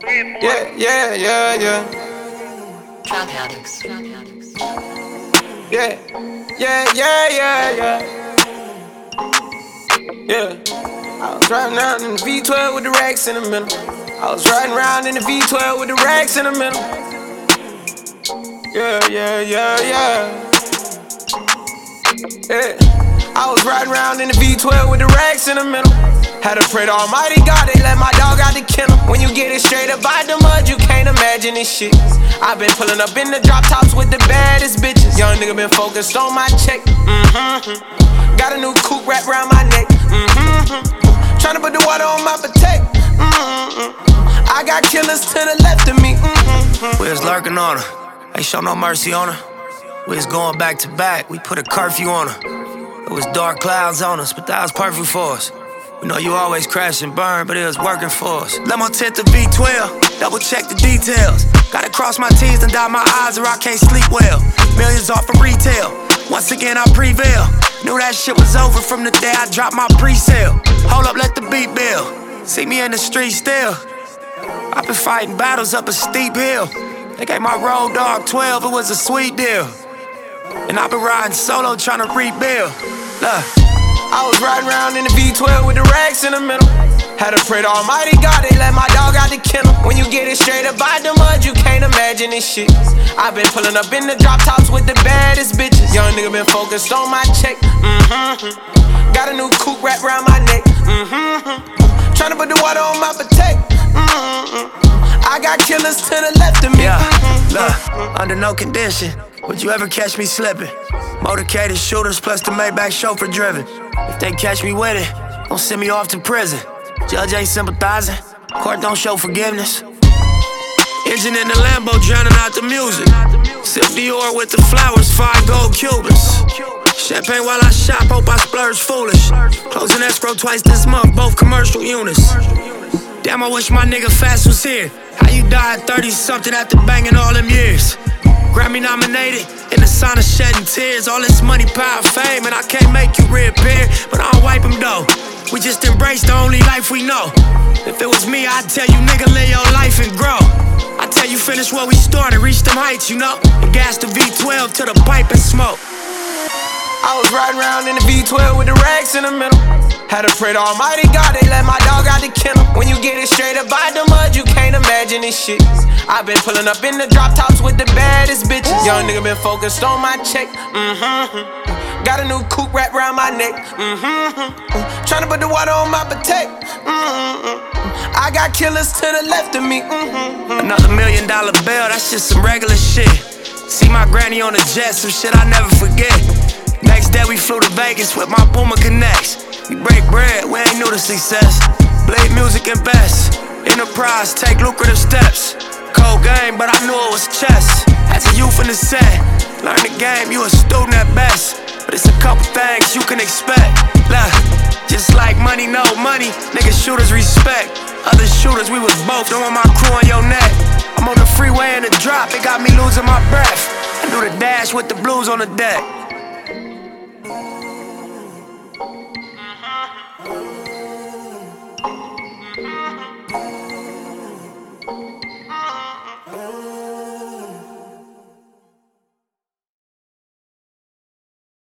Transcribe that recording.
Yeah, yeah, yeah, yeah. Drug addicts. Yeah, yeah, yeah, yeah, yeah. Yeah. I was riding around in the V12 with the racks in the middle. I was riding around in the V12 with the racks in the middle. Yeah, yeah, yeah, yeah. Yeah. I was riding around in the V12 with the racks in the middle. Had to pray to Almighty God, they let my dog out the kennel. When you get it straight up out the mud, you can't imagine this shit. I been pulling up in the drop tops with the baddest bitches. Young nigga been focused on my check. Got a new coupe wrapped around my neck. Tryna put the water on my potato. I got killers to the left of me. We was lurking on her, ain't show no mercy on her. We was going back to back, we put a curfew on her. It was dark clouds on us, but that was perfect for us. We know you always crash and burn, but it was working for us. Let my tent to V12, double check the details. Gotta cross my T's and dot my I's or I can't sleep well. Millions off of retail, once again I prevail. Knew that shit was over from the day I dropped my pre-sale. Hold up, let the beat build. See me in the street still. I've been fighting battles up a steep hill. They gave my road dog 12, it was a sweet deal. And I've been riding solo trying to rebuild. Look. I was riding around in the V12 with the racks in the middle. Had to pray to Almighty God, they let my dog out the kennel. When you get it straight up out the mud, you can't imagine this shit. I been pulling up in the drop tops with the baddest bitches. Young nigga been focused on my check. Got a new coupe wrapped around my neck. Tryna put the water on my potato. I got killers to the left of me. Yeah, look, under no condition would you ever catch me slipping. Motorcaded shooters plus the Maybach chauffeur driven. If they catch me with it, don't send me off to prison. Judge ain't sympathizing, court don't show forgiveness. Engine in the Lambo drowning out the music. Sip Dior with the flowers, 5 gold Cubans. Champagne while I shop, hope I splurge foolish. Closing escrow twice this month, both commercial units. Damn, I wish my nigga Fast was here. How you died 30-something after banging all them years? Grammy nominated, in the sauna shedding tears. All this money, power, fame, and I can't make you reappear. But I'll wipe them though. We just embrace the only life we know. If it was me, I'd tell you, nigga, live your life and grow. I tell you, finish what we started, reach them heights, you know. And gas the V12 to the pipe and smoke. I was riding around in the V12 with the racks in the middle. Had to pray to Almighty God, they let my dog out the kennel. When you get it straight up out the mud, you can't imagine this shit. I been pulling up in the drop tops with the baddest bitches. Young nigga been focused on my check. Got a new coupe wrapped around my neck. Tryna put the water on my potato. I got killers to the left of me. Another $1 million bill, that's just some regular shit. See my granny on the jet, some shit I never forget. Next day we flew to Vegas with my Puma Connects. We break bread, we ain't new to success. Blade music and best. Enterprise, take lucrative steps. Cold game, but I knew it was chess. As a youth in the set, learn the game, you a student at best. But it's a couple things you can expect. Look, just like money, no money, niggas shooters respect. Other shooters, we was both throwing my crew on your neck. I'm on the freeway in the drop, it got me losing my breath. I do the dash with the blues on the deck.